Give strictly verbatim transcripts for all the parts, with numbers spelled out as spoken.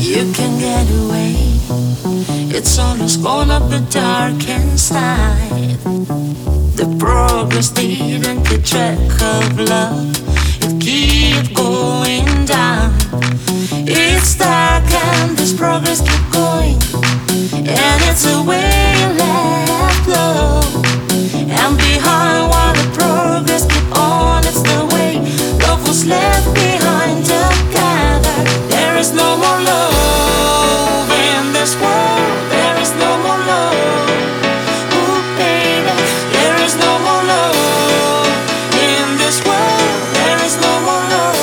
You can get away. It's always gonna be dark inside. The progress didn't keep track of love. It keep going down. It's dark and this progress keep going. And it's a way left low. And behind while the progress keep on, it's the way love was left behind together. There is no more love in this world. There is no more love. Ooh, baby, there is no more love in this world. There is no more love.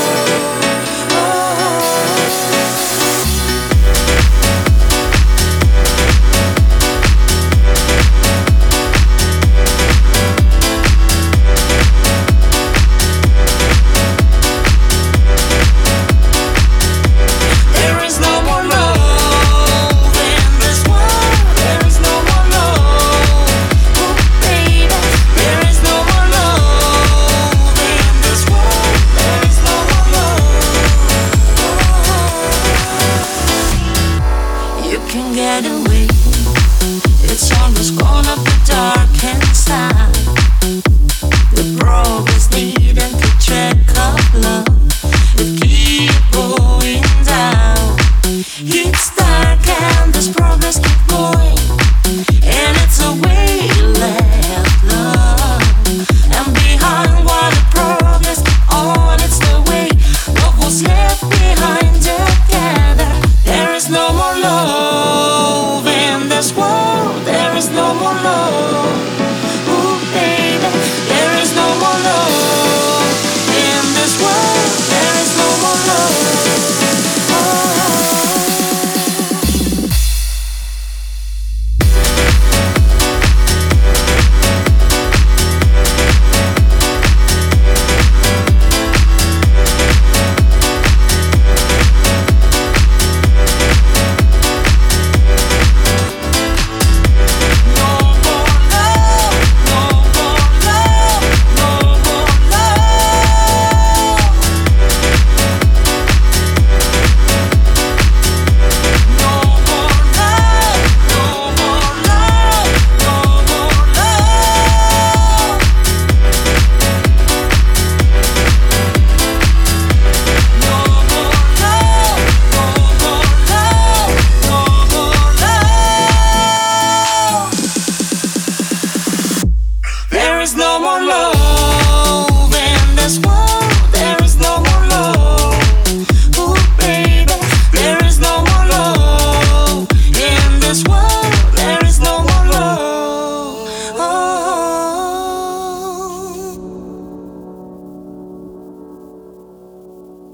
Get away. It's always gonna be dark inside. The progress needn't keep track of love. It keep going down. It's